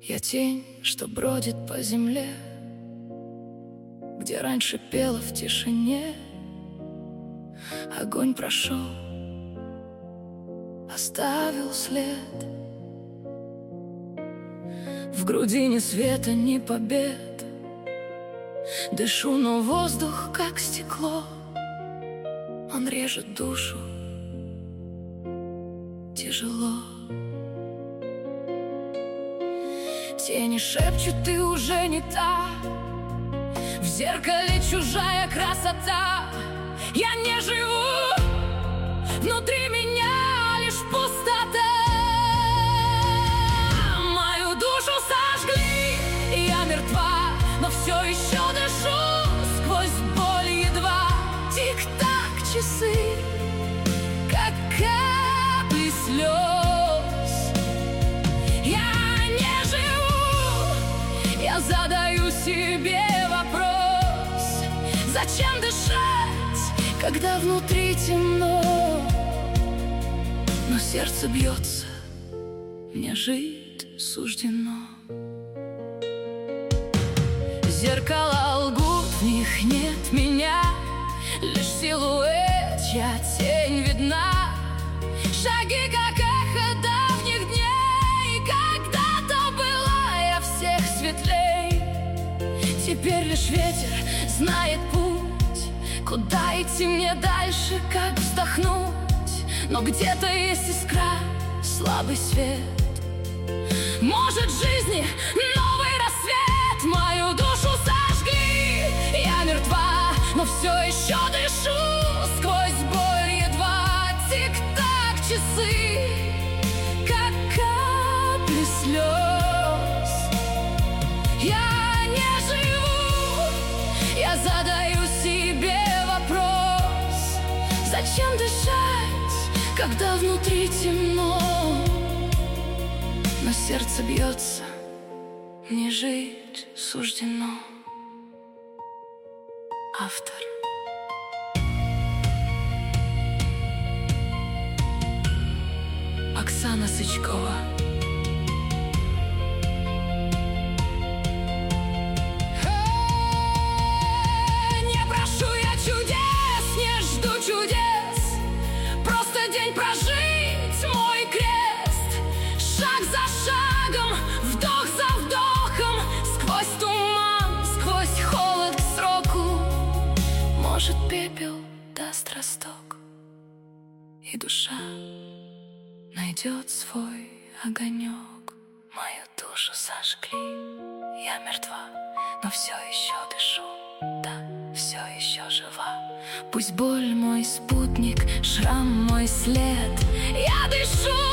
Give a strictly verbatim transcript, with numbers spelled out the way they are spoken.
Я тень, что бродит по земле, где раньше пела в тишине. Огонь прошел, оставил след. В груди ни света, ни побед. Дышу, но воздух как стекло. Он режет душу тяжело. Тени шепчут, ты уже не та. В зеркале чужая красота. Я не живу, внутри меня лишь пустота. Мою душу сожгли, я мертва, но все еще дышу. Сквозь боль едва тик-так часы, как капли слез. Я не живу, я задаю себе вопрос: зачем дышать, когда внутри темно? Но сердце бьется, мне жить суждено. Зеркала лгут, в них нет меня, лишь силуэт, чья тень видна. Шаги, как эхо давних дней, когда-то была я всех светлей. Теперь лишь ветер знает путь, куда идти мне дальше, как вздохнуть. Но где-то есть искра, слабый свет. Может, в жизни новый рассвет. Мою душу сожгли, я мертва, но все еще дышу. Сквозь боль едва тик-так часы, как капли слез. Я не живу, я задаю себе вопрос: зачем дышать, когда внутри темно? Но сердце бьется, мне жить суждено. Автор. Оксана Сычкова. Не прошу я чудес, не жду чудес, просто день прожить, мой крест. Шаг за шагом, вдох за вдохом, сквозь туман, сквозь холод к сроку. Может, пепел даст росток, и душа найдет свой огонек. Мою душу сожгли, я мертва, но все еще дышу, да, все еще жива. Пусть боль мой спутник, шрам мой след, я дышу.